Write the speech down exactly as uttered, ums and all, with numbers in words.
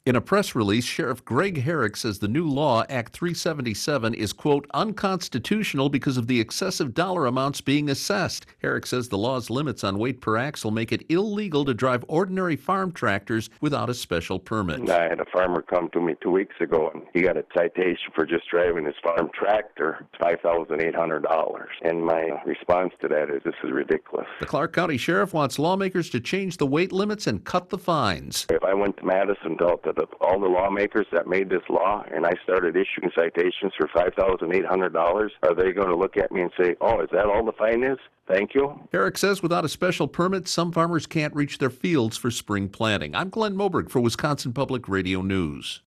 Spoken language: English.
In a press release, Sheriff Greg Herrick says the new law, Act three seventy-seven, is, quote, unconstitutional because of the excessive dollar amounts being assessed. Herrick says the law's limits on weight per axle make it illegal to drive ordinary farm tractors without a special permit. I had a farmer come to me two weeks ago, and he got a citation for just driving his farm tractor, five thousand eight hundred dollars. And my response to that is, this is ridiculous. The Clark County Sheriff wants lawmakers to change the weight limits and cut the fines. If I went to Madison, dealt to the, all the lawmakers that made this law, and I started issuing citations for five thousand eight hundred dollars, are they going to look at me and say, oh, is that all the fine is? Thank you. Herrick says without a special permit, some farmers can't reach their fields for spring planting. I'm Glenn Moberg for Wisconsin Public Radio News.